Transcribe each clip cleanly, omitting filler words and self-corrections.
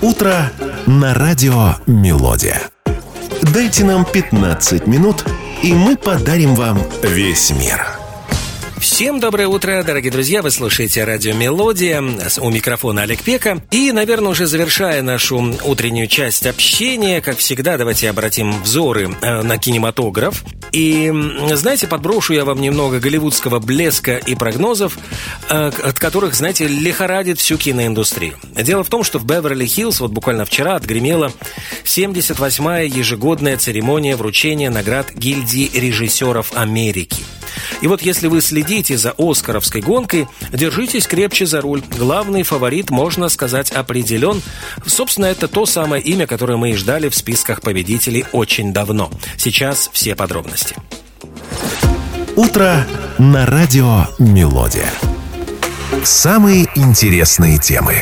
Утро на радио «Мелодия». Дайте нам 15 минут, и мы подарим вам весь мир. Всем доброе утро, дорогие друзья. Вы слушаете радио «Мелодия». У микрофона Олег Пека. И, наверное, уже завершая нашу утреннюю часть общения, как всегда, давайте обратим взоры на кинематограф. И, знаете, подброшу я вам немного голливудского блеска и прогнозов, от которых, знаете, лихорадит всю киноиндустрию. Дело в том, что в Беверли-Хиллз вот буквально вчера отгремела 78-я ежегодная церемония вручения наград гильдии режиссеров Америки. И вот если вы следите за оскаровской гонкой, держитесь крепче за руль. Главный фаворит, можно сказать, определен. Собственно, это то самое имя, которое мы и ждали в списках победителей очень давно. Сейчас все подробности. Утро на радио «Мелодия». Самые интересные темы.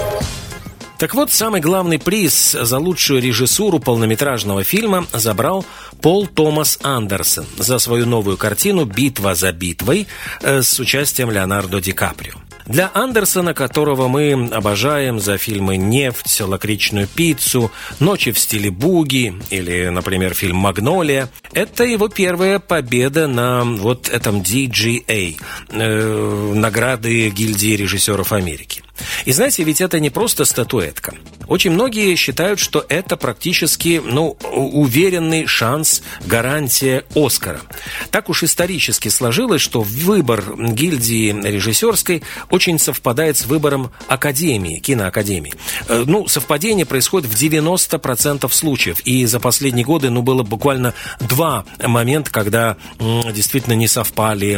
Так вот, самый главный приз за лучшую режиссуру полнометражного фильма забрал Пол Томас Андерсон за свою новую картину «Битва за битвой» с участием Леонардо Ди Каприо. Для Андерсона, которого мы обожаем за фильмы «Нефть», «Лакричную пиццу», «Ночи в стиле буги» или, например, фильм «Магнолия», это его первая победа на вот этом DGA, награды гильдии режиссеров Америки. И знаете, ведь это не просто статуэтка. Очень многие считают, что это практически, уверенный шанс, гарантия Оскара. Так уж исторически сложилось, что выбор гильдии режиссерской очень совпадает с выбором Академии, киноакадемии. Совпадение происходит в 90% случаев. И за последние годы, было буквально два момента, когда действительно не совпали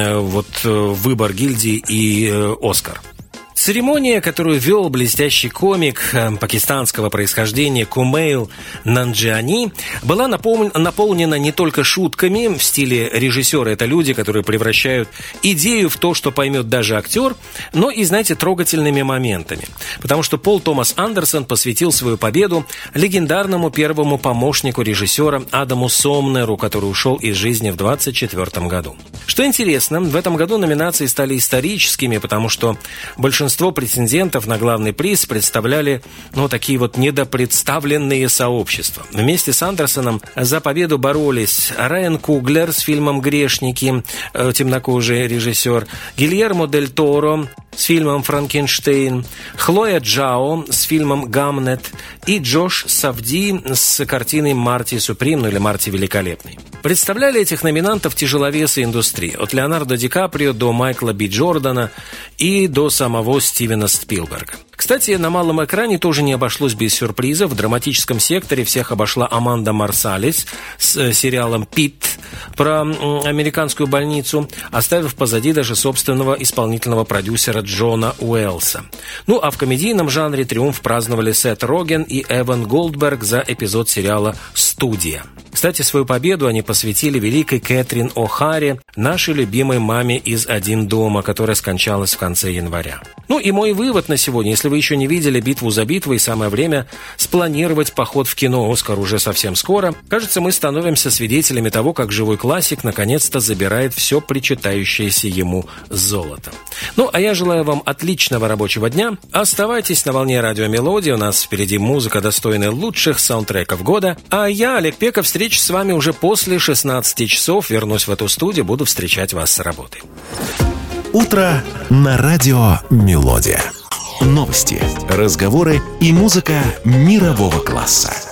выбор гильдии и Оскар. Церемония, которую вел блестящий комик пакистанского происхождения Кумейл Нанджиани, была наполнена не только шутками в стиле режиссера, это люди, которые превращают идею в то, что поймет даже актер, но и, знаете, трогательными моментами. Потому что Пол Томас Андерсон посвятил свою победу легендарному первому помощнику режиссера Адаму Сомнеру, который ушел из жизни в 1924 году. Что интересно, в этом году номинации стали историческими, потому что большинство претендентов на главный приз представляли, такие недопредставленные сообщества. Вместе с Андерсоном за победу боролись Райан Куглер с фильмом «Грешники», темнокожий режиссер, Гильермо Дель Торо с фильмом «Франкенштейн», Хлоя Джао с фильмом «Гамнет» и Джош Сафди с картиной «Марти Суприм», или «Марти Великолепный». Представляли этих номинантов тяжеловесы индустрии, от Леонардо Ди Каприо до Майкла Би Джордана и до самого Стивена Спилберга. Кстати, на малом экране тоже не обошлось без сюрпризов. В драматическом секторе всех обошла Аманда Марсалис с сериалом «Пит» про американскую больницу, оставив позади даже собственного исполнительного продюсера Джона Уэллса. А в комедийном жанре триумф праздновали Сет Роген и Эван Голдберг за эпизод сериала «Студия». Кстати, свою победу они посвятили великой Кэтрин О'Харе, нашей любимой маме из «Один дома», которая скончалась в конце января. И мой вывод на сегодня: если вы еще не видели «Битву за битвой», самое время спланировать поход в кино. Оскар уже совсем скоро. Кажется, мы становимся свидетелями того, как живой классик наконец-то забирает все причитающееся ему золото. А я желаю вам отличного рабочего дня. Оставайтесь на волне радио «Мелодия». У нас впереди музыка, достойная лучших саундтреков года. А я, Олег Пека, встречусь с вами уже после 16 часов. Вернусь в эту студию, буду встречать вас с работы. Утро на радио «Мелодия». Новости, разговоры и музыка мирового класса.